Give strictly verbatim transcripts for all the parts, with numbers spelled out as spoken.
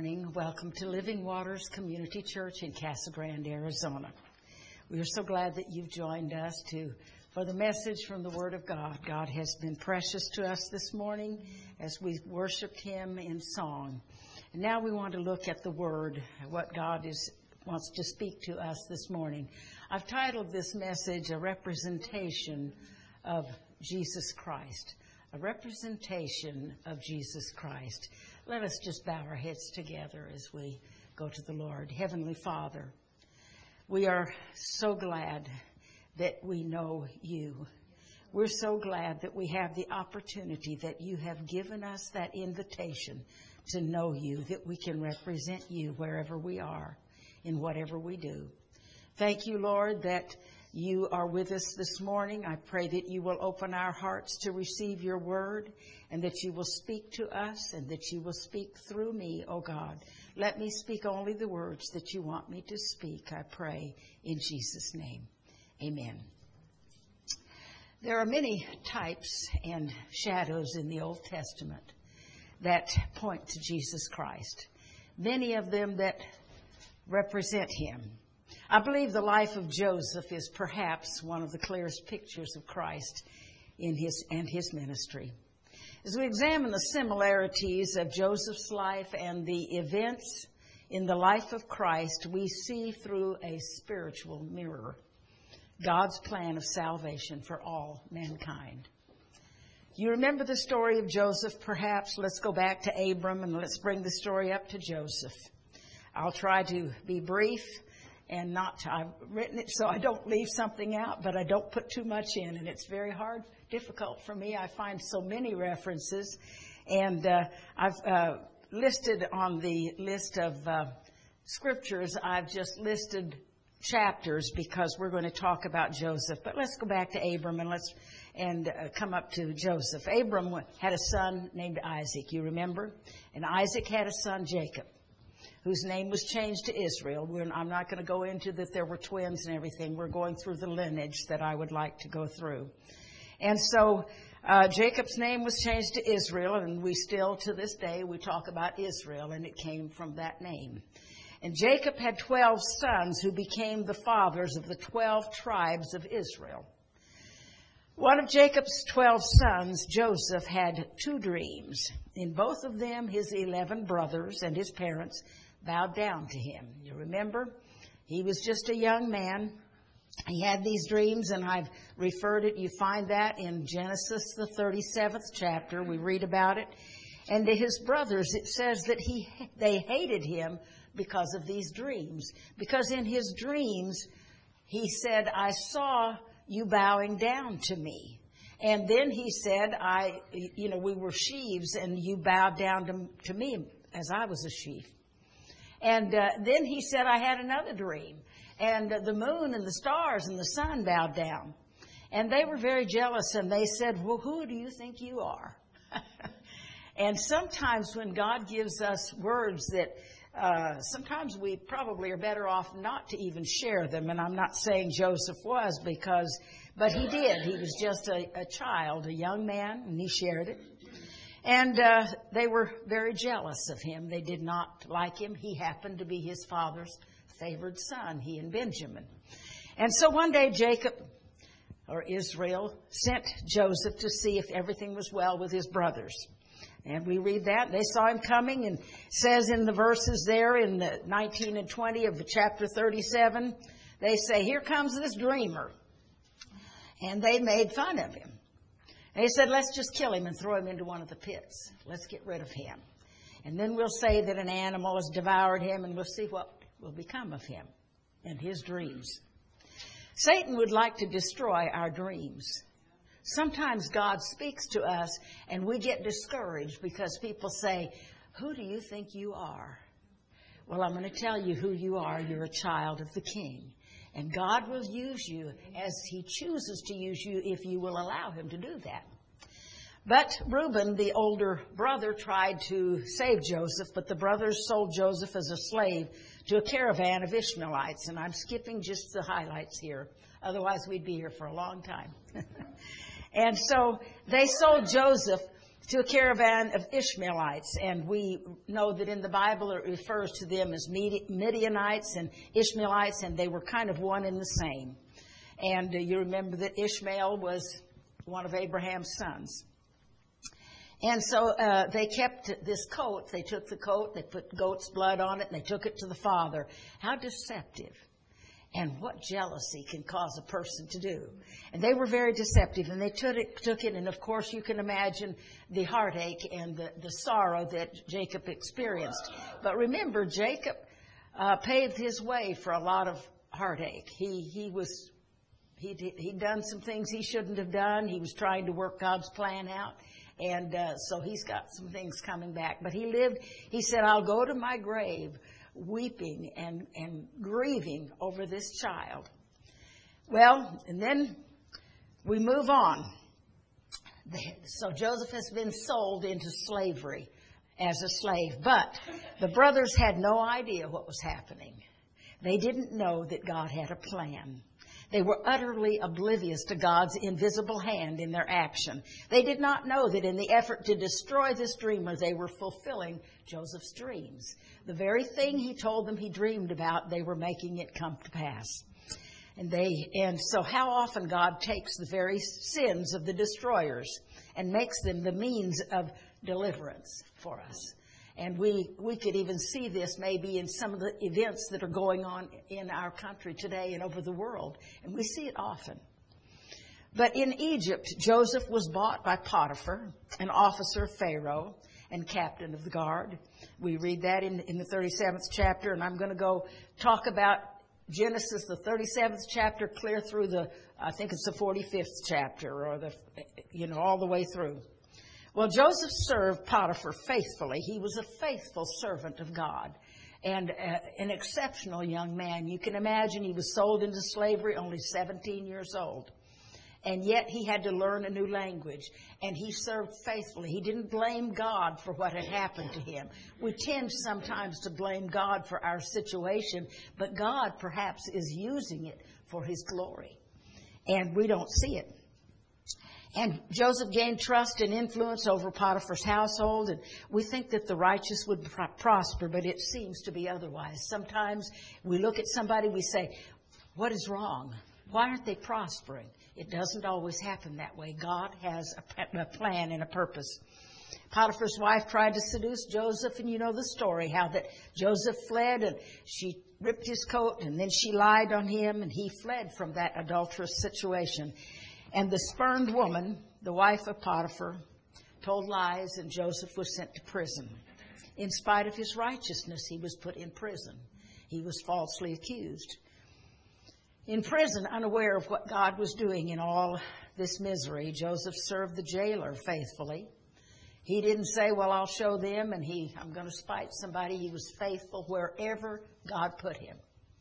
morning. Welcome to Living Waters Community Church in Casa Grande, Arizona. We are so glad that you've joined us to for the message from the Word of God. God has been precious to us this morning as we worshiped Him in song. And now we want to look at the Word, what God is wants to speak to us this morning. I've titled this message, A Representation of Jesus Christ. A representation of Jesus Christ. Let us just bow our heads together as we go to the Lord. Heavenly Father, we are so glad that we know you. We're so glad that we have the opportunity that you have given us that invitation to know you, that we can represent you wherever we are, in whatever we do. Thank you, Lord, that you are with us this morning. I pray that you will open our hearts to receive your word and that you will speak to us and that you will speak through me, O God. Let me speak only the words that you want me to speak, I pray, in Jesus' name. Amen. There are many types and shadows in the Old Testament that point to Jesus Christ. Many of them that represent him. I believe the life of Joseph is perhaps one of the clearest pictures of Christ in his and his ministry. As we examine the similarities of Joseph's life and the events in the life of Christ, we see through a spiritual mirror God's plan of salvation for all mankind. You remember the story of Joseph, perhaps? Let's go back to Abram and let's bring the story up to Joseph. I'll try to be brief. And not, I've written it so I don't leave something out, but I don't put too much in. And it's very hard, difficult for me. I find so many references. And uh, I've uh, listed on the list of uh, scriptures, I've just listed chapters because we're going to talk about Joseph. But let's go back to Abram and let's and uh, come up to Joseph. Abram had a son named Isaac, you remember? And Isaac had a son, Jacob, whose name was changed to Israel. We're, I'm not going to go into that there were twins and everything. We're going through the lineage that I would like to go through. And so uh, Jacob's name was changed to Israel, and we still, to this day, we talk about Israel, and it came from that name. And Jacob had twelve sons who became the fathers of the twelve tribes of Israel. One of Jacob's twelve sons, Joseph, had two dreams. In both of them, his eleven brothers and his parents bowed down to him. You remember? He was just a young man. He had these dreams, and I've referred it. You find that in Genesis, the thirty-seventh chapter. We read about it. And to his brothers, it says that he they hated him because of these dreams. Because in his dreams, he said, I saw you bowing down to me. And then he said, I, you know, we were sheaves, and you bowed down to, to me as I was a sheaf. And uh, then he said, I had another dream. And uh, the moon and the stars and the sun bowed down. And they were very jealous. And they said, well, who do you think you are? And sometimes when God gives us words that uh, sometimes we probably are better off not to even share them. And I'm not saying Joseph was because, but he did. He was just a, a child, a young man, and he shared it. And uh, they were very jealous of him. They did not like him. He happened to be his father's favored son, he and Benjamin. And so one day Jacob, or Israel, sent Joseph to see if everything was well with his brothers. And we read that. They saw him coming, and it says in the verses there in the nineteen and twenty of the chapter thirty-seven, they say, here comes this dreamer. And they made fun of him. And he said, let's just kill him and throw him into one of the pits. Let's get rid of him. And then we'll say that an animal has devoured him, and we'll see what will become of him and his dreams. Satan would like to destroy our dreams. Sometimes God speaks to us, and we get discouraged because people say, who do you think you are? Well, I'm going to tell you who you are. You're a child of the King. And God will use you as he chooses to use you if you will allow him to do that. But Reuben, the older brother, tried to save Joseph, but the brothers sold Joseph as a slave to a caravan of Ishmaelites. And I'm skipping just the highlights here. Otherwise, we'd be here for a long time. And so they sold Joseph to a caravan of Ishmaelites. And we know that in the Bible it refers to them as Midianites and Ishmaelites, and they were kind of one and the same. And uh, you remember that Ishmael was one of Abraham's sons. And so uh, they kept this coat. They took the coat, they put goat's blood on it, and they took it to the father. How deceptive. And what jealousy can cause a person to do. And they were very deceptive, and they took it, took it and of course you can imagine the heartache and the, the sorrow that Jacob experienced. But remember, Jacob uh, paved his way for a lot of heartache. He he was he he'd done some things he shouldn't have done. He was trying to work God's plan out, and uh, so he's got some things coming back. But he lived. He said, "I'll go to my grave weeping and, and grieving over this child." Well, and then we move on. So Joseph has been sold into slavery as a slave, but the brothers had no idea what was happening. They didn't know that God had a plan. They were utterly oblivious to God's invisible hand in their action. They did not know that in the effort to destroy this dreamer, they were fulfilling Joseph's dreams. The very thing he told them he dreamed about, they were making it come to pass. And they, and so how often God takes the very sins of the destroyers and makes them the means of deliverance for us. And we, we could even see this maybe in some of the events that are going on in our country today and over the world. And we see it often. But in Egypt, Joseph was bought by Potiphar, an officer of Pharaoh and captain of the guard. We read that in, in the thirty-seventh chapter. And I'm going to go talk about Genesis, the thirty-seventh chapter, clear through the, I think it's the forty-fifth chapter, or the, you know, all the way through. Well, Joseph served Potiphar faithfully. He was a faithful servant of God and uh, an exceptional young man. You can imagine he was sold into slavery only seventeen years old. And yet he had to learn a new language. And he served faithfully. He didn't blame God for what had happened to him. We tend sometimes to blame God for our situation, but God perhaps is using it for his glory. And we don't see it. And Joseph gained trust and influence over Potiphar's household, and we think that the righteous would pr- prosper, but it seems to be otherwise. Sometimes we look at somebody, we say, what is wrong? Why aren't they prospering? It doesn't always happen that way. God has a, a plan and a purpose. Potiphar's wife tried to seduce Joseph, and you know the story, how that Joseph fled, and she ripped his coat, and then she lied on him, and he fled from that adulterous situation. And the spurned woman, the wife of Potiphar, told lies, and Joseph was sent to prison. In spite of his righteousness, he was put in prison. He was falsely accused. In prison, unaware of what God was doing in all this misery, Joseph served the jailer faithfully. He didn't say, well, I'll show them, and he, I'm going to spite somebody. He was faithful wherever God put him.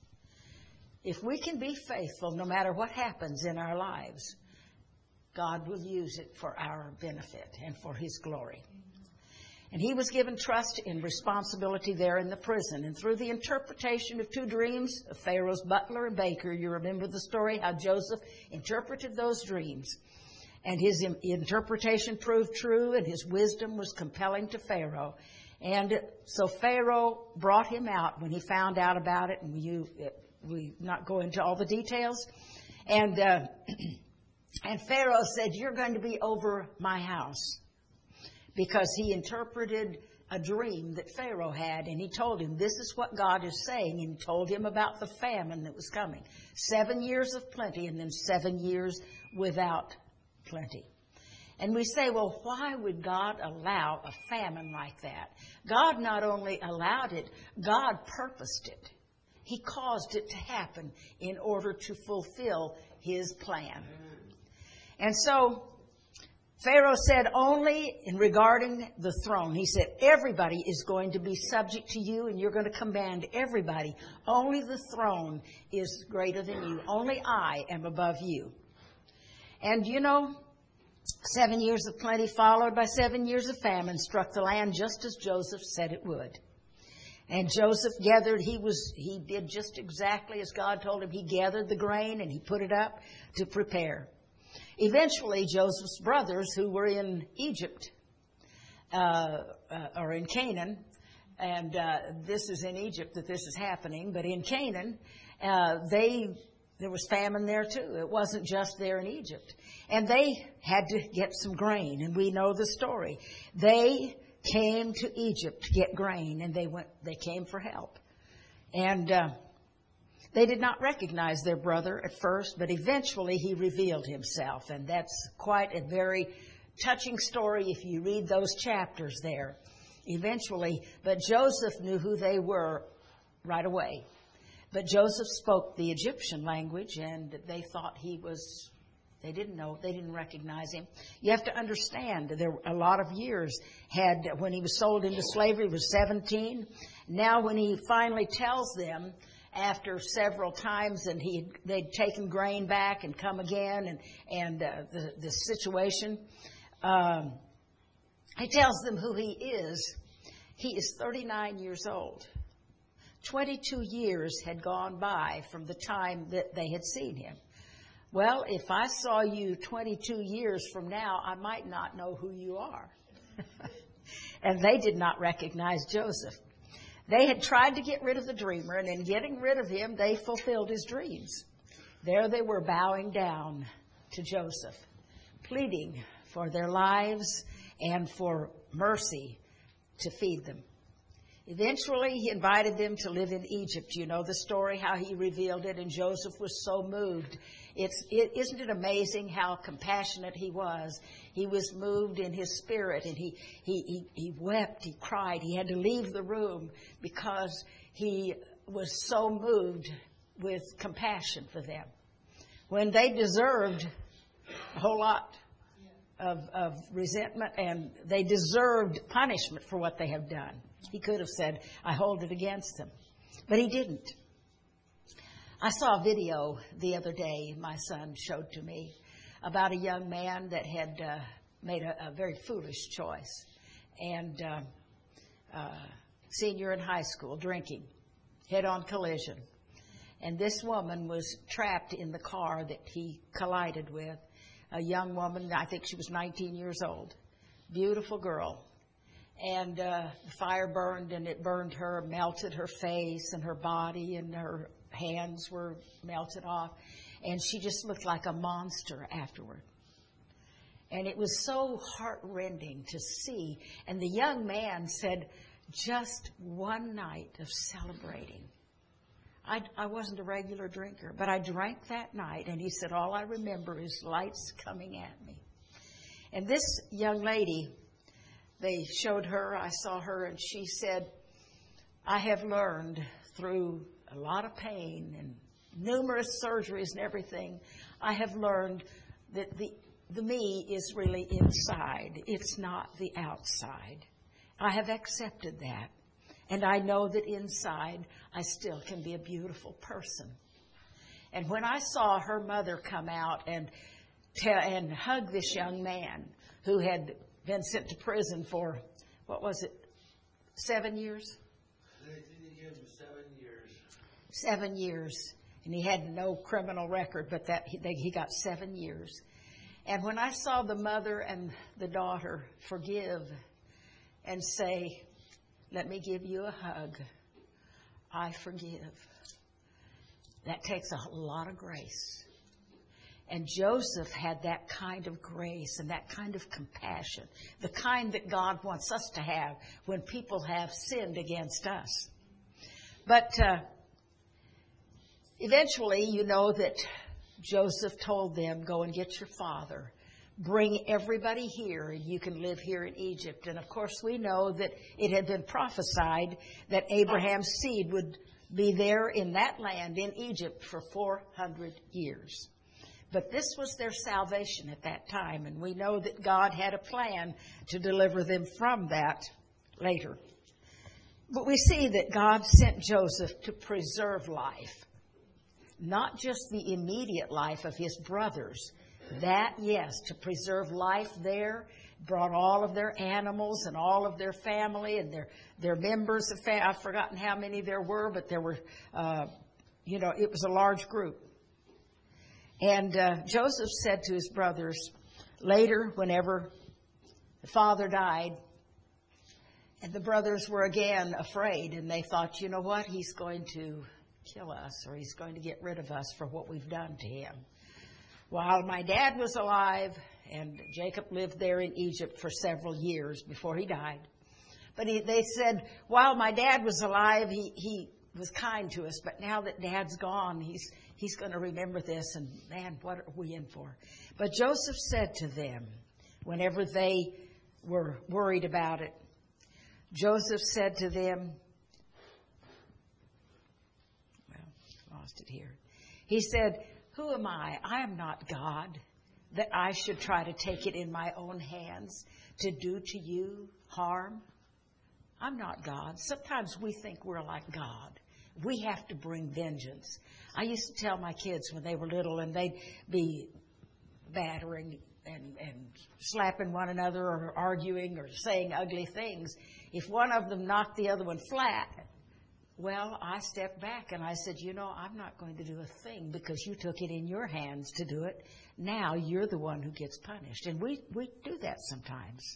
If we can be faithful, no matter what happens in our lives, God will use it for our benefit and for his glory. And he was given trust and responsibility there in the prison. And through the interpretation of two dreams of Pharaoh's butler and baker, you remember the story how Joseph interpreted those dreams. And his interpretation proved true, and his wisdom was compelling to Pharaoh. And so Pharaoh brought him out when he found out about it. And you, we not go into all the details. And uh, and Pharaoh said, you're going to be over my house. Because he interpreted a dream that Pharaoh had, and he told him, this is what God is saying, and he told him about the famine that was coming. Seven years of plenty, and then seven years without plenty. And we say, well, why would God allow a famine like that? God not only allowed it, God purposed it. He caused it to happen in order to fulfill his plan. And so Pharaoh said only in regarding the throne, he said, everybody is going to be subject to you, and you're going to command everybody. Only the throne is greater than you. Only I am above you. And you know, seven years of plenty followed by seven years of famine struck the land just as Joseph said it would. And Joseph gathered, he was, he did just exactly as God told him. He gathered the grain and he put it up to prepare. Eventually, Joseph's brothers, who were in Egypt, uh, uh, or in Canaan, and uh, this is in Egypt that this is happening, but in Canaan, uh, they there was famine there too. It wasn't just there in Egypt. And they had to get some grain, and we know the story. They came to Egypt to get grain, and they went. They came for help. And uh, they did not recognize their brother at first, but eventually he revealed himself. And that's quite a very touching story if you read those chapters there. Eventually, but Joseph knew who they were right away. But Joseph spoke the Egyptian language, and they thought he was, they didn't know, they didn't recognize him. You have to understand, there were a lot of years had, when he was sold into slavery, he was seventeen. Now when he finally tells them, after several times, and he they'd taken grain back and come again, and, and uh, the, the situation, um, he tells them who he is. He is thirty-nine years old. twenty-two years had gone by from the time that they had seen him. Well, if I saw you twenty-two years from now, I might not know who you are. And they did not recognize Joseph. They had tried to get rid of the dreamer, and in getting rid of him, they fulfilled his dreams. There they were bowing down to Joseph, pleading for their lives and for mercy to feed them. Eventually, he invited them to live in Egypt. You know the story, how he revealed it, and Joseph was so moved. It's, it, isn't it amazing how compassionate he was? He was moved in his spirit, and he, he, he, he wept, he cried. He had to leave the room because he was so moved with compassion for them, when they deserved a whole lot of, of resentment, and they deserved punishment for what they have done. He could have said, I hold it against them. But he didn't. I saw a video the other day my son showed to me about a young man that had uh, made a, a very foolish choice. And uh, uh, senior in high school, drinking, head-on collision. And this woman was trapped in the car that he collided with. A young woman, I think she was nineteen years old. Beautiful girl. And uh, the fire burned, and it burned her, melted her face and her body, and her hands were melted off. And she just looked like a monster afterward. And it was so heart-rending to see. And the young man said, just one night of celebrating. I, I wasn't a regular drinker, but I drank that night. And he said, all I remember is lights coming at me. And this young lady, they showed her, I saw her, and she said, I have learned through a lot of pain and numerous surgeries and everything, I have learned that the, the me is really inside. It's not the outside. I have accepted that. And I know that inside I still can be a beautiful person. And when I saw her mother come out and, te- and hug this young man who had been sent to prison for, what was it, seven years? They did give him seven years. Seven years. And he had no criminal record, but that he, they, he got seven years. And when I saw the mother and the daughter forgive and say, let me give you a hug, I forgive. That takes a lot of grace. And Joseph had that kind of grace and that kind of compassion, the kind that God wants us to have when people have sinned against us. But uh, eventually, you know that Joseph told them, go and get your father. Bring everybody here, and you can live here in Egypt. And, of course, we know that it had been prophesied that Abraham's seed would be there in that land, in Egypt, for four hundred years. But this was their salvation at that time, and we know that God had a plan to deliver them from that later. But we see that God sent Joseph to preserve life, not just the immediate life of his brothers. That, yes, to preserve life there, brought all of their animals and all of their family and their, their members of family. I've forgotten how many there were, but there were, uh, you know, it was a large group. And uh, Joseph said to his brothers, later, whenever the father died, And the brothers were again afraid, and they thought, you know what, he's going to kill us, or he's going to get rid of us for what we've done to him. While my dad was alive, and Jacob lived there in Egypt for several years before he died, but he, they said, while my dad was alive, he, he was kind to us, but now that Dad's gone, he's he's going to remember this, and man, what are we in for? But Joseph said to them, whenever they were worried about it, Joseph said to them, well, lost it here. He said, who am I? I am not God, that I should try to take it in my own hands to do to you harm. I'm not God. Sometimes we think we're like God. We have to bring vengeance. I used to tell my kids when they were little, and they'd be battering and, and slapping one another or arguing or saying ugly things. If one of them knocked the other one flat, well, I stepped back and I said, you know, I'm not going to do a thing because you took it in your hands to do it. Now you're the one who gets punished. And we, we do that sometimes.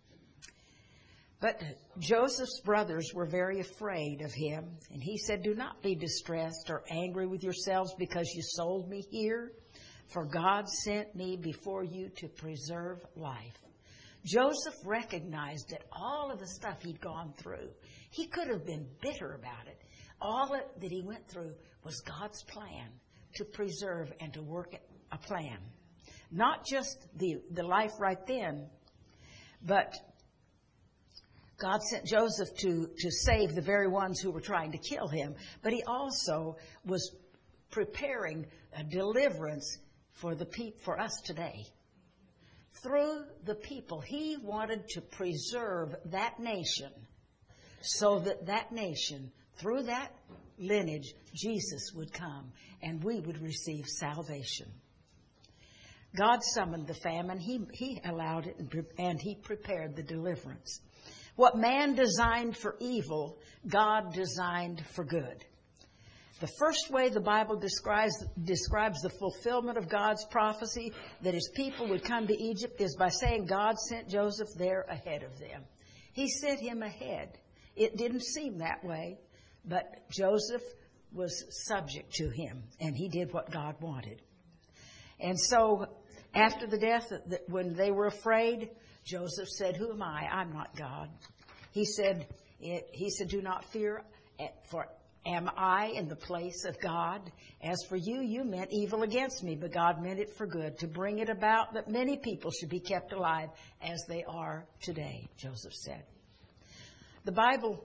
But Joseph's brothers were very afraid of him. And he said, do not be distressed or angry with yourselves because you sold me here. For God sent me before you to preserve life. Joseph recognized that all of the stuff he'd gone through, he could have been bitter about it. All that he went through was God's plan to preserve and to work a plan. Not just the, the life right then, but God sent Joseph to, to save the very ones who were trying to kill him. But he also was preparing a deliverance for the pe- for us today. Through the people, he wanted to preserve that nation so that that nation, through that lineage, Jesus would come and we would receive salvation. God summoned the famine. He, he allowed it and, and he prepared the deliverance. What man designed for evil, God designed for good. The first way the Bible describes, describes the fulfillment of God's prophecy that his people would come to Egypt is by saying God sent Joseph there ahead of them. He sent him ahead. It didn't seem that way, but Joseph was subject to him, and he did what God wanted. And so after the death, when they were afraid, Joseph said, who am I? I'm not God. He said, he said, do not fear, for am I in the place of God? As for you, you meant evil against me, but God meant it for good, to bring it about that many people should be kept alive as they are today, Joseph said. The Bible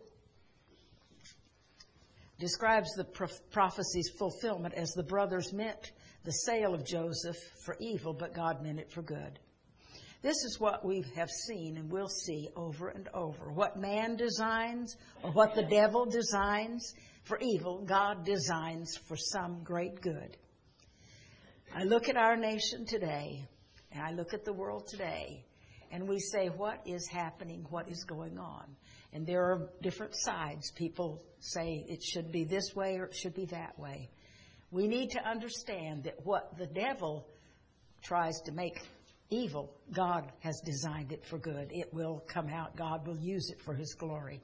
describes the prophecy's fulfillment as the brothers meant the sale of Joseph for evil, but God meant it for good. This is what we have seen and will see over and over. What man designs or what the devil designs for evil, God designs for some great good. I look at our nation today, and I look at the world today, and we say, what is happening? What is going on? And there are different sides. People say it should be this way or it should be that way. We need to understand that what the devil tries to make evil, God has designed it for good. It will come out. God will use it for his glory.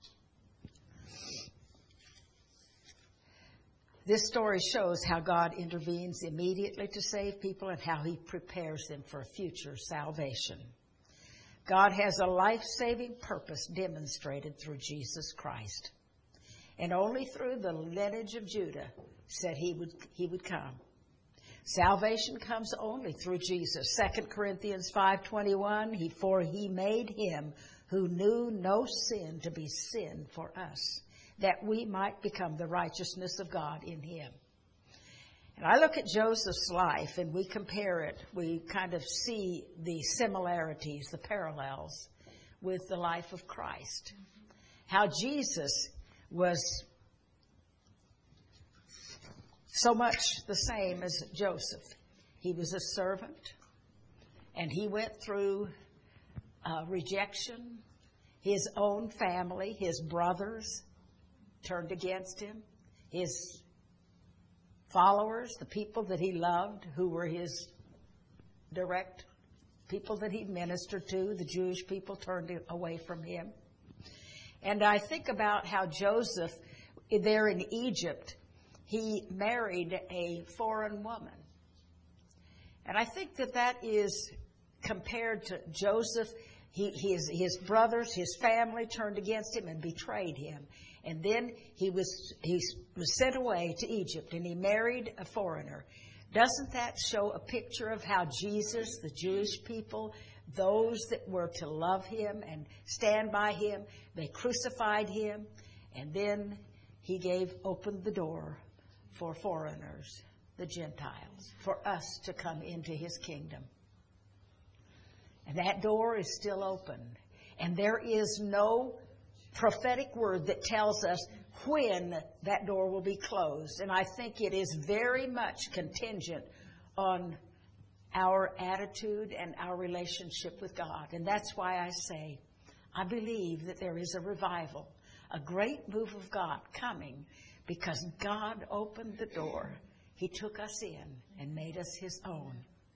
This story shows how God intervenes immediately to save people and how he prepares them for a future salvation. God has a life-saving purpose demonstrated through Jesus Christ. And only through the lineage of Judah said he would, he would come. Salvation comes only through Jesus. Second Corinthians five twenty-one, he, for he made him who knew no sin to be sin for us, that we might become the righteousness of God in him. And I look at Joseph's life and we compare it. We kind of see the similarities, the parallels with the life of Christ. How Jesus was so much the same as Joseph. He was a servant, and he went through uh, rejection. His own family, his brothers, turned against him. His followers, the people that he loved, who were his direct people that he ministered to, the Jewish people, turned away from him. And I think about how Joseph, there in Egypt, he married a foreign woman. And I think that that is compared to Joseph. He, his, his brothers, his family turned against him and betrayed him. And then he was, he was sent away to Egypt, and he married a foreigner. Doesn't that show a picture of how Jesus, the Jewish people, those that were to love him and stand by him, they crucified him, and then he gave, opened the door for foreigners, the Gentiles, for us to come into his kingdom. And that door is still open. And there is no prophetic word that tells us when that door will be closed. And I think it is very much contingent on our attitude and our relationship with God. And that's why I say, I believe that there is a revival, a great move of God coming because God opened the door. He took us in and made us his own.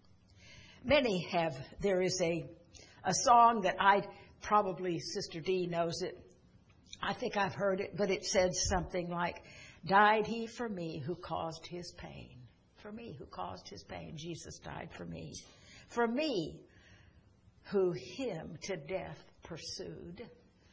Many have, there is a, a song that I, probably Sister Dee knows it. I think I've heard it, but it said something like, died he for me who caused his pain. For me who caused his pain. Jesus died for me. For me who him to death pursued.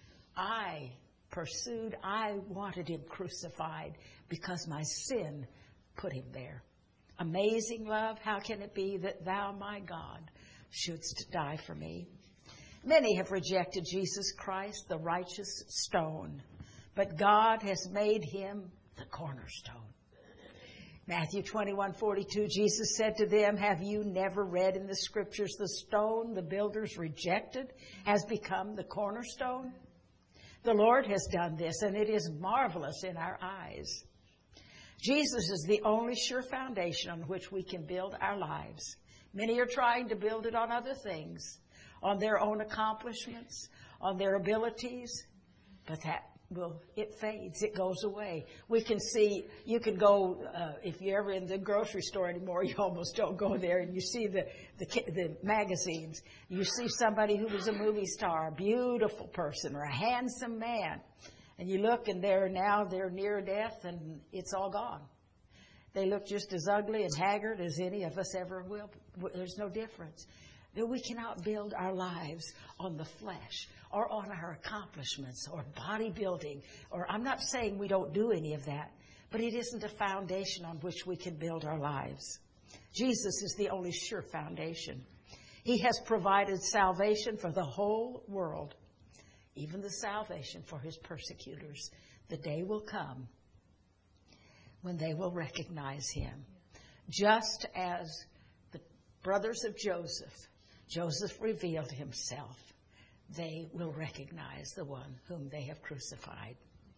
I pursued, I wanted him crucified because my sin put him there. Amazing love, how can it be that thou, my God, shouldst die for me? Many have rejected Jesus Christ, the righteous stone, but God has made him the cornerstone. Matthew twenty-one forty-two, Jesus said to them, have you never read in the scriptures, the stone the builders rejected has become the cornerstone? The Lord has done this, and it is marvelous in our eyes. Jesus is the only sure foundation on which we can build our lives. Many are trying to build it on other things, on their own accomplishments, on their abilities, but that will, it fades, it goes away. We can see, you can go, uh, if you're ever in the grocery store anymore, you almost don't go there, and you see the, the, the magazines. You see somebody who was a movie star, a beautiful person, or a handsome man, and you look and they're now, they're near death, and it's all gone. They look just as ugly and haggard as any of us ever will. There's no difference. That we cannot build our lives on the flesh or on our accomplishments or bodybuilding. Or I'm not saying we don't do any of that, but it isn't a foundation on which we can build our lives. Jesus is the only sure foundation. He has provided salvation for the whole world, even the salvation for his persecutors. The day will come when they will recognize him. Just as the brothers of Joseph, Joseph revealed himself, they will recognize the one whom they have crucified.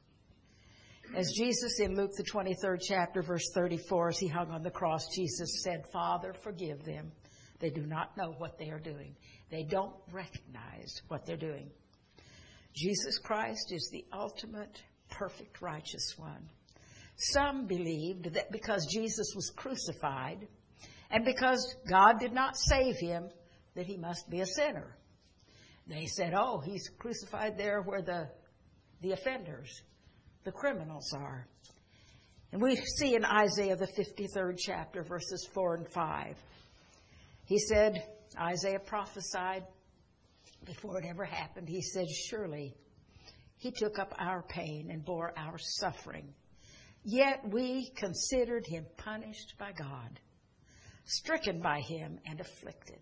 As Jesus in Luke the twenty-third chapter, verse thirty-four, as he hung on the cross, Jesus said, Father, forgive them. They do not know what they are doing. They don't recognize what they're doing. Jesus Christ is the ultimate, perfect, righteous one. Some believed that because Jesus was crucified and because God did not save him, that he must be a sinner. They said, oh, he's crucified there where the, the offenders, the criminals are. And we see in Isaiah the fifty-third chapter, verses four and five. He said, Isaiah prophesied before it ever happened. He said, surely he took up our pain and bore our suffering. Yet we considered him punished by God, stricken by him and afflicted.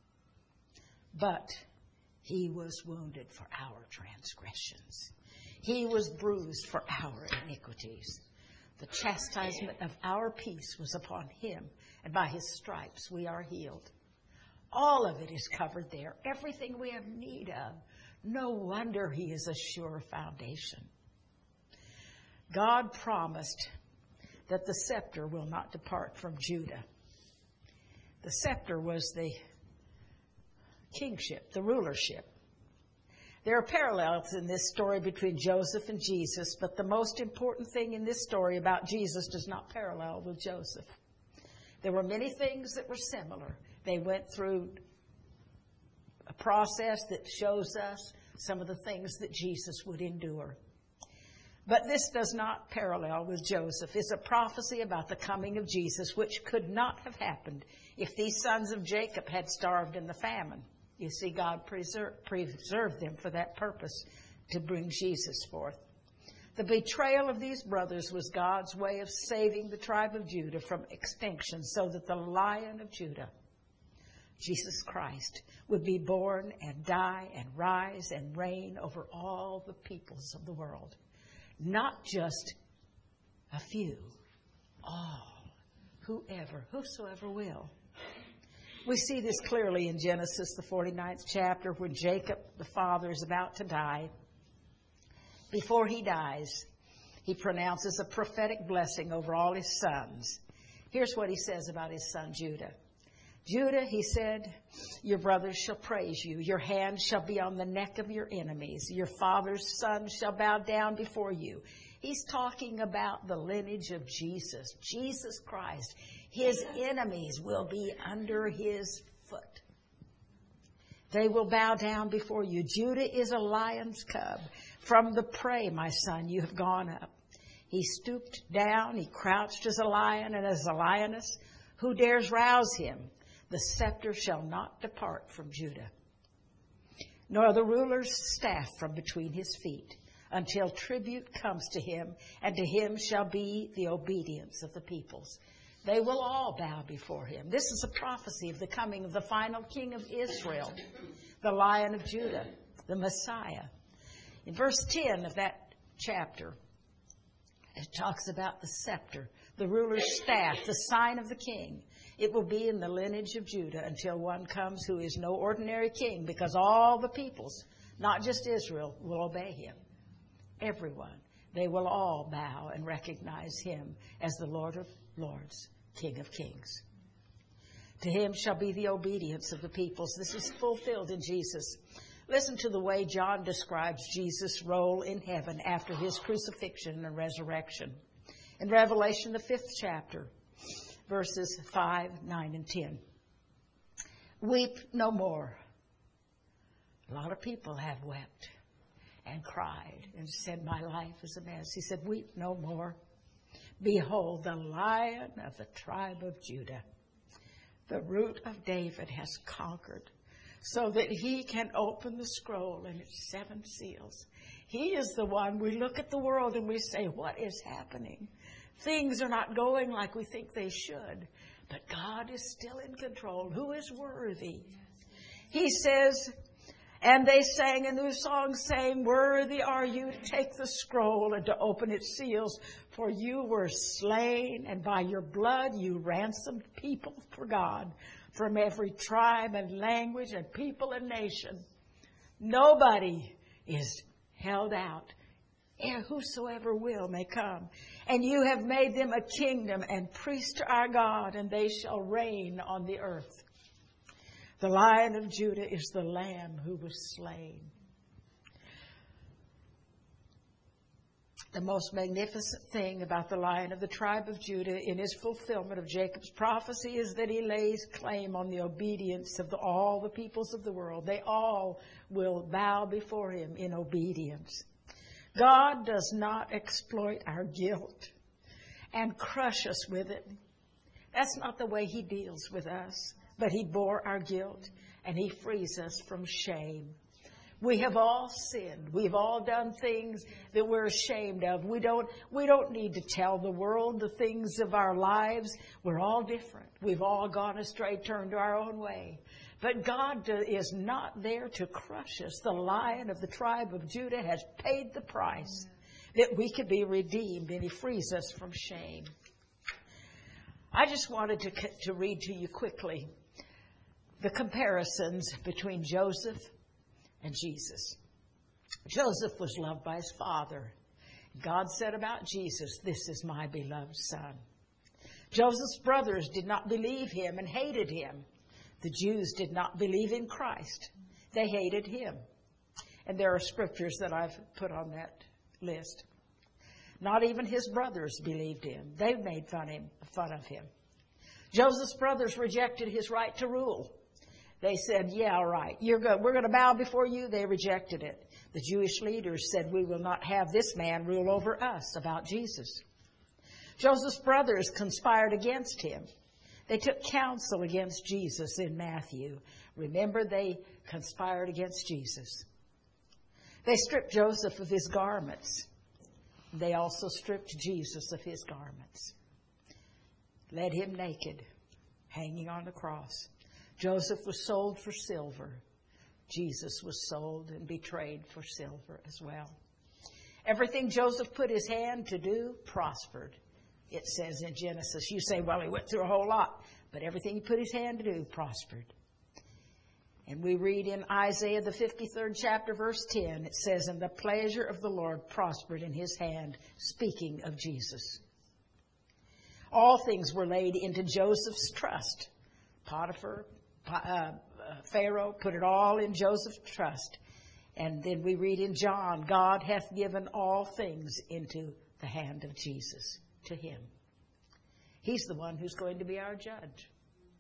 But he was wounded for our transgressions. He was bruised for our iniquities. The chastisement of our peace was upon him, and by his stripes we are healed. All of it is covered there. Everything we have need of. No wonder he is a sure foundation. God promised that the scepter will not depart from Judah. The scepter was the kingship, the rulership. There are parallels in this story between Joseph and Jesus, but the most important thing in this story about Jesus does not parallel with Joseph. There were many things that were similar. They went through a process that shows us some of the things that Jesus would endure. But this does not parallel with Joseph. It's a prophecy about the coming of Jesus, which could not have happened if these sons of Jacob had starved in the famine. You see, God preserved, preserved them for that purpose, to bring Jesus forth. The betrayal of these brothers was God's way of saving the tribe of Judah from extinction, so that the Lion of Judah, Jesus Christ, would be born and die and rise and reign over all the peoples of the world. Not just a few, all, whoever, whosoever will. We see this clearly in Genesis, the forty-ninth chapter, when Jacob, the father, is about to die. Before he dies, he pronounces a prophetic blessing over all his sons. Here's what he says about his son Judah. Judah, he said, your brothers shall praise you. Your hand shall be on the neck of your enemies. Your father's son shall bow down before you. He's talking about the lineage of Jesus, Jesus Christ. His enemies will be under his foot. They will bow down before you. Judah is a lion's cub. From the prey, my son, you have gone up. He stooped down. He crouched as a lion and as a lioness. Who dares rouse him? The scepter shall not depart from Judah, nor the ruler's staff from between his feet, until tribute comes to him, and to him shall be the obedience of the peoples. They will all bow before him. This is a prophecy of the coming of the final king of Israel, the Lion of Judah, the Messiah. In verse ten of that chapter, it talks about the scepter, the ruler's staff, the sign of the king. It will be in the lineage of Judah until one comes who is no ordinary king, because all the peoples, not just Israel, will obey him. Everyone. They will all bow and recognize him as the Lord of Lords, King of Kings. To him shall be the obedience of the peoples. This is fulfilled in Jesus. Listen to the way John describes Jesus' role in heaven after his crucifixion and resurrection. In Revelation, the fifth chapter, verses five, nine, and ten. Weep no more. A lot of people have wept and cried and said, my life is a mess. He said, weep no more. Behold, the Lion of the tribe of Judah, the root of David, has conquered, so that he can open the scroll and its seven seals. He is the one. We look at the world and we say, what is happening? Things are not going like we think they should. But God is still in control. Who is worthy? He says, and they sang a new song saying, worthy are you to take the scroll and to open its seals, for you were slain, and by your blood you ransomed people for God from every tribe and language and people and nation. Nobody is held out. And whosoever will may come. And you have made them a kingdom and priests to our God, and they shall reign on the earth. The Lion of Judah is the Lamb who was slain. The most magnificent thing about the Lion of the tribe of Judah in his fulfillment of Jacob's prophecy is that he lays claim on the obedience of the, all the peoples of the world. They all will bow before him in obedience. God does not exploit our guilt and crush us with it. That's not the way he deals with us. But he bore our guilt, and he frees us from shame. We have all sinned. We've all done things that we're ashamed of. We don't, we don't need to tell the world the things of our lives. We're all different. We've all gone astray, turned to our own way. But God is not there to crush us. The Lion of the tribe of Judah has paid the price that we could be redeemed, and he frees us from shame. I just wanted to, to read to you quickly the comparisons between Joseph and Jesus. Joseph was loved by his father. God said about Jesus, this is my beloved son. Joseph's brothers did not believe him and hated him. The Jews did not believe in Christ. They hated him. And there are scriptures that I've put on that list. Not even his brothers believed him. They made fun, him, fun of him. Joseph's brothers rejected his right to rule. They said, yeah, all right, you're good. We're going to bow before you. They rejected it. The Jewish leaders said, we will not have this man rule over us, about Jesus. Joseph's brothers conspired against him. They took counsel against Jesus in Matthew. Remember, they conspired against Jesus. They stripped Joseph of his garments. They also stripped Jesus of his garments. Led him naked, hanging on the cross. Joseph was sold for silver. Jesus was sold and betrayed for silver as well. Everything Joseph put his hand to do prospered, it says in Genesis. You say, well, he went through a whole lot, but everything he put his hand to do prospered. And we read in Isaiah, the fifty-third chapter, verse ten, it says, and the pleasure of the Lord prospered in his hand, speaking of Jesus. All things were laid into Joseph's trust. Potiphar, uh, Pharaoh put it all in Joseph's trust. And then we read in John, God hath given all things into the hand of Jesus, to him. He's the one who's going to be our judge.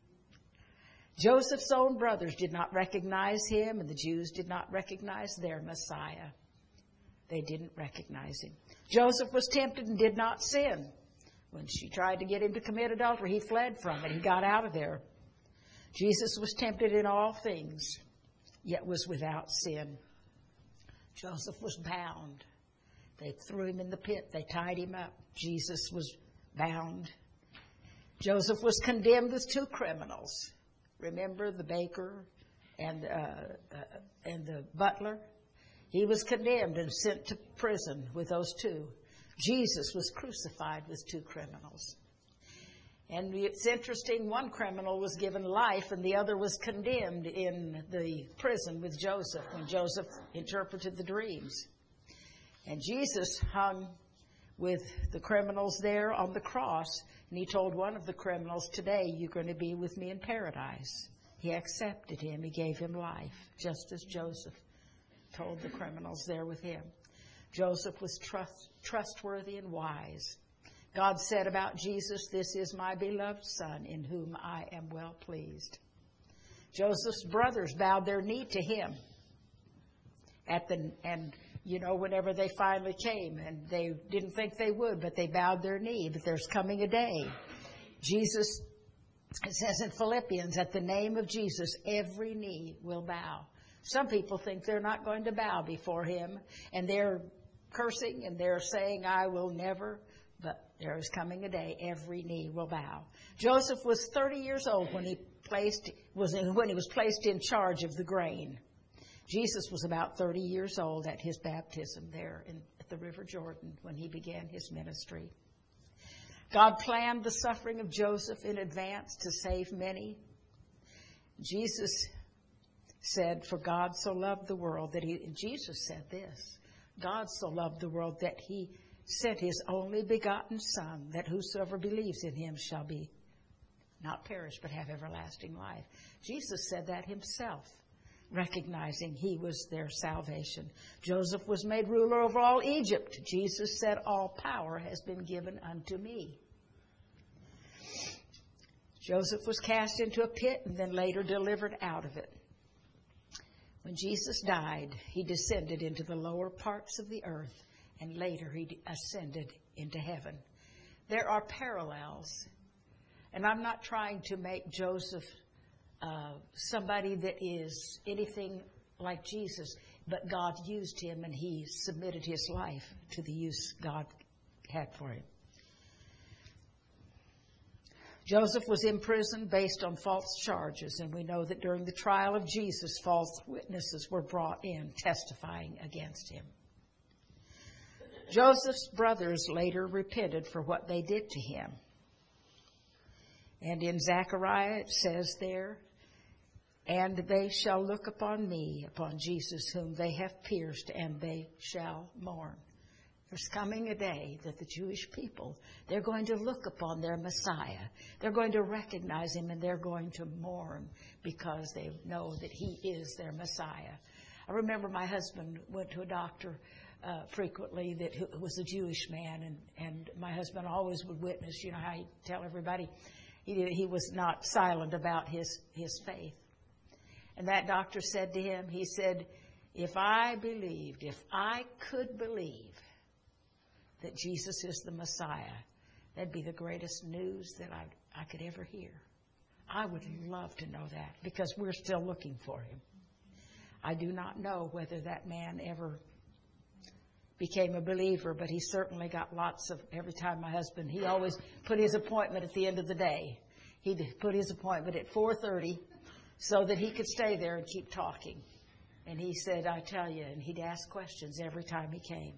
Joseph's own brothers did not recognize him, and the Jews did not recognize their Messiah. They didn't recognize him. Joseph was tempted and did not sin. When she tried to get him to commit adultery, he fled from it. He got out of there. Jesus was tempted in all things, yet was without sin. Joseph was bound. They threw him in the pit. They tied him up. Jesus was bound. Joseph was condemned with two criminals. Remember the baker and uh, uh, and the butler? He was condemned and sent to prison with those two. Jesus was crucified with two criminals. And it's interesting, one criminal was given life and the other was condemned in the prison with Joseph when Joseph interpreted the dreams. And Jesus hung with the criminals there on the cross, and he told one of the criminals, today you're going to be with me in paradise. He accepted him. He gave him life, just as Joseph told the criminals there with him. Joseph was trust, trustworthy and wise. God said about Jesus, this is my beloved Son, in whom I am well pleased. Joseph's brothers bowed their knee to him. At the and you know, whenever they finally came, and they didn't think they would, but they bowed their knee. But there's coming a day. Jesus, it says in Philippians, at the name of Jesus, every knee will bow. Some people think they're not going to bow before him, and they're cursing and they're saying, I will never. But there is coming a day, every knee will bow. Joseph was thirty years old when he placed was in, when he was placed in charge of the grain. Jesus was about thirty years old at his baptism there in, at the River Jordan when he began his ministry. God planned the suffering of Joseph in advance to save many. Jesus said, for God so loved the world that he, Jesus said this, God so loved the world that he sent his only begotten Son, that whosoever believes in him shall be not perish, but have everlasting life. Jesus said that himself, recognizing he was their salvation. Joseph was made ruler over all Egypt. Jesus said, all power has been given unto me. Joseph was cast into a pit and then later delivered out of it. When Jesus died, he descended into the lower parts of the earth, and later he ascended into heaven. There are parallels, and I'm not trying to make Joseph uh, somebody that is anything like Jesus, but God used him and he submitted his life to the use God had for him. Joseph was imprisoned based on false charges, and we know that during the trial of Jesus, false witnesses were brought in testifying against him. Joseph's brothers later repented for what they did to him. And in Zechariah it says there, and they shall look upon me, upon Jesus, whom they have pierced, and they shall mourn. There's coming a day that the Jewish people, they're going to look upon their Messiah. They're going to recognize him, and they're going to mourn because they know that he is their Messiah. I remember my husband went to a doctor uh, frequently that who was a Jewish man, and, and my husband always would witness, you know, how he'd tell everybody he, he was not silent about his, his faith. And that doctor said to him, he said, If I believed, if I could believe that Jesus is the Messiah, that'd be the greatest news that I, I could ever hear. I would love to know that because we're still looking for him. I do not know whether that man ever became a believer, but he certainly got lots of, every time my husband, he always put his appointment at the end of the day. He'd put his appointment at four thirty so that he could stay there and keep talking. And he said, I tell you, and he'd ask questions every time he came.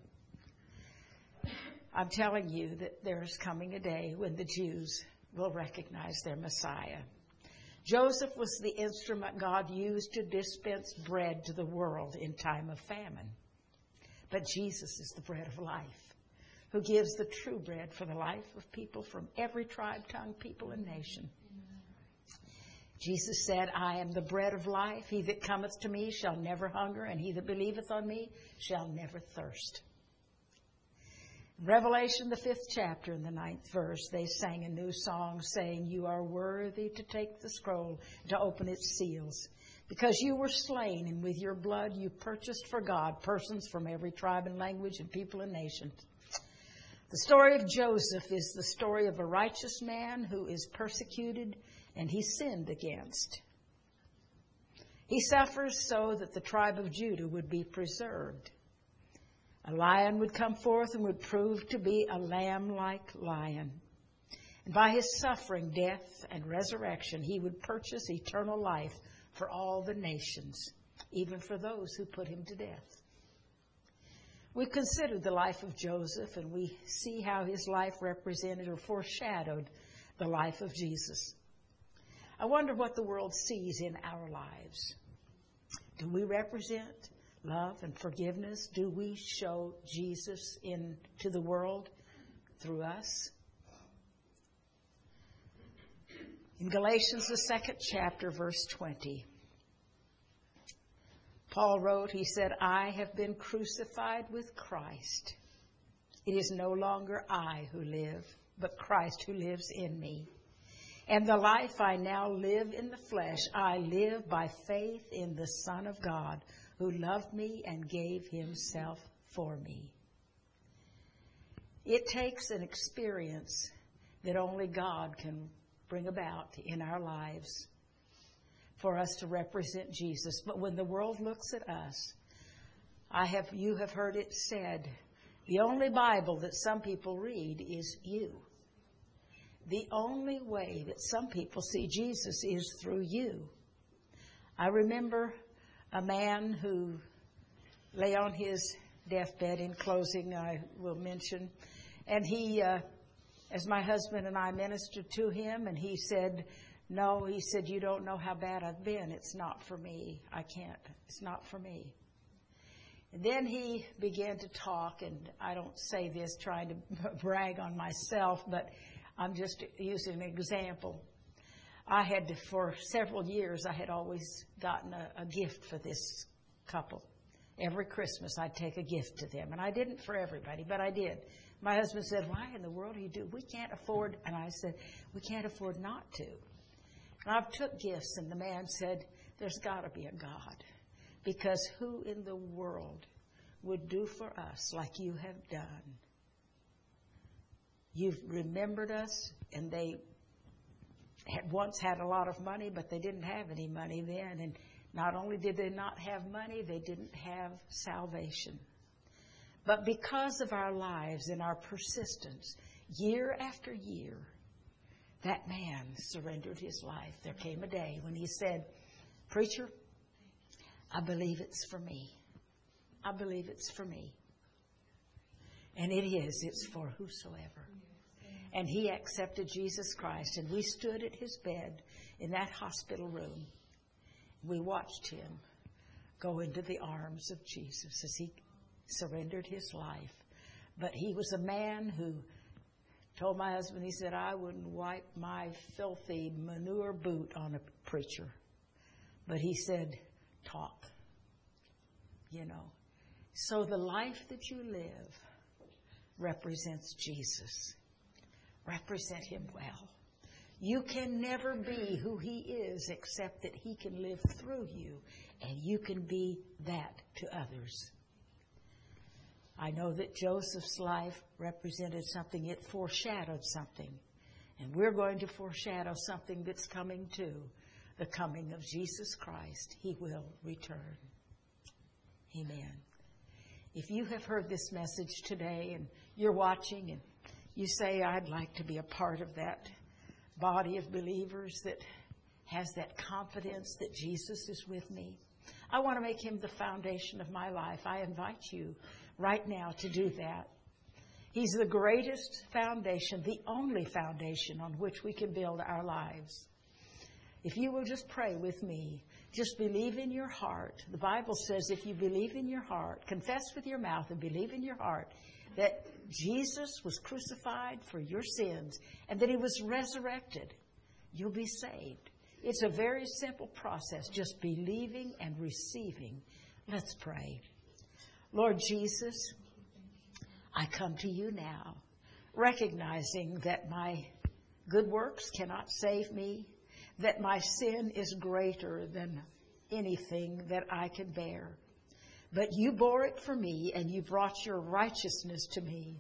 I'm telling you that there's coming a day when the Jews will recognize their Messiah. Joseph was the instrument God used to dispense bread to the world in time of famine. But Jesus is the bread of life, who gives the true bread for the life of people from every tribe, tongue, people, and nation. Jesus said, I am the bread of life. He that cometh to me shall never hunger, and he that believeth on me shall never thirst. Revelation, the fifth chapter, in the ninth verse, they sang a new song saying, you are worthy to take the scroll, to open its seals. Because you were slain, and with your blood you purchased for God persons from every tribe and language and people and nation. The story of Joseph is the story of a righteous man who is persecuted and he sinned against. He suffers so that the tribe of Judah would be preserved. A lion would come forth and would prove to be a lamb-like lion. And by his suffering, death, and resurrection, he would purchase eternal life for all the nations, even for those who put him to death. We've considered the life of Joseph, and we see how his life represented or foreshadowed the life of Jesus. I wonder what the world sees in our lives. Do we represent love and forgiveness? Do we show Jesus into the world through us? In Galatians, the second chapter, verse twenty, Paul wrote, he said, I have been crucified with Christ. It is no longer I who live, but Christ who lives in me. And the life I now live in the flesh, I live by faith in the Son of God, who loved me and gave himself for me. It takes an experience that only God can bring about in our lives for us to represent Jesus. But when the world looks at us, I have, you have heard it said, the only Bible that some people read is you. The only way that some people see Jesus is through you. I remember a man who lay on his deathbed, in closing I will mention, and he, uh, as my husband and I ministered to him, and he said, no, he said, you don't know how bad I've been. It's not for me. I can't. It's not for me. And then he began to talk, and I don't say this trying to brag on myself, but I'm just using an example. I had, for several years, I had always gotten a, a gift for this couple. Every Christmas, I'd take a gift to them. And I didn't for everybody, but I did. My husband said, why in the world do you do? We can't afford. And I said, we can't afford not to. And I took gifts, and the man said, there's got to be a God. Because who in the world would do for us like you have done? You've remembered us, and they had once had a lot of money, but they didn't have any money then. And not only did they not have money, they didn't have salvation. But because of our lives and our persistence, year after year, that man surrendered his life. There came a day when he said, preacher, I believe it's for me. I believe it's for me. And it is. It's for whosoever. And he accepted Jesus Christ. And we stood at his bed in that hospital room. We watched him go into the arms of Jesus as he surrendered his life. But he was a man who told my husband, he said, I wouldn't wipe my filthy manure boot on a preacher. But he said, talk. You know. So the life that you live represents Jesus. Represent him well. You can never be who He is except that He can live through you, and you can be that to others. I know that Joseph's life represented something. It foreshadowed something. And we're going to foreshadow something that's coming too. The coming of Jesus Christ. He will return. Amen. If you have heard this message today and you're watching and you say, I'd like to be a part of that body of believers that has that confidence that Jesus is with me. I want to make Him the foundation of my life. I invite you right now to do that. He's the greatest foundation, the only foundation on which we can build our lives. If you will just pray with me, just believe in your heart. The Bible says if you believe in your heart, confess with your mouth and believe in your heart that Jesus was crucified for your sins and that He was resurrected, you'll be saved. It's a very simple process, just believing and receiving. Let's pray. Lord Jesus, I come to you now, recognizing that my good works cannot save me, that my sin is greater than anything that I can bear. But you bore it for me, and you brought your righteousness to me.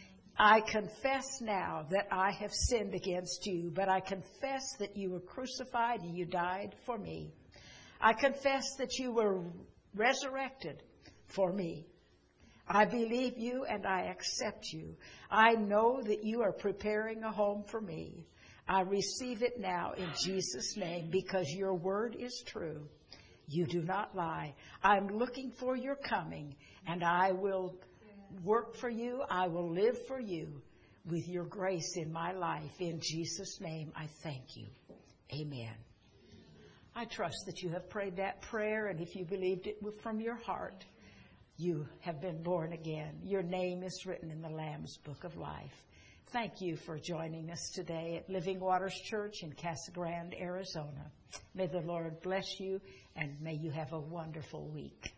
I confess now that I have sinned against you, but I confess that you were crucified and you died for me. I confess that you were resurrected for me. I believe you and I accept you. I know that you are preparing a home for me. I receive it now in Jesus' name because your word is true. You do not lie. I'm looking for your coming, and I will work for you. I will live for you with your grace in my life. In Jesus' name, I thank you. Amen. I trust that you have prayed that prayer, and if you believed it from your heart, you have been born again. Your name is written in the Lamb's Book of Life. Thank you for joining us today at Living Waters Church in Casa Grande, Arizona. May the Lord bless you, and may you have a wonderful week.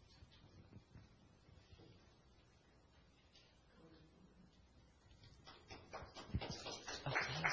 Okay.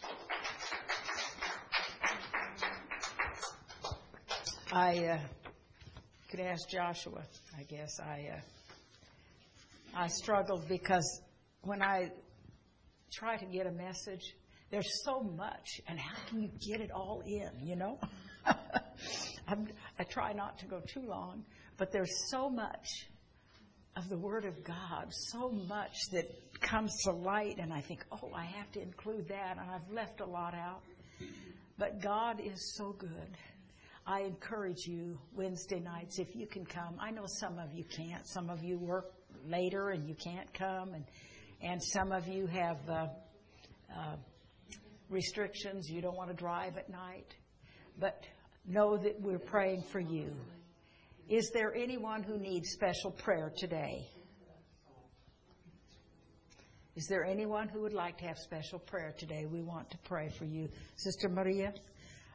I uh, could ask Joshua, I guess. I uh, I struggled because when I try to get a message, there's so much, and how can you get it all in, you know? I'm, I try not to go too long, but there's so much of the Word of God, so much that comes to light, and I think, oh, I have to include that, and I've left a lot out. But God is so good. I encourage you Wednesday nights, if you can come. I know some of you can't. Some of you work later and you can't come, and and some of you have uh, uh, restrictions. You don't want to drive at night. But know that we're praying for you. Is there anyone who needs special prayer today? Is there anyone who would like to have special prayer today? We want to pray for you. Sister Maria?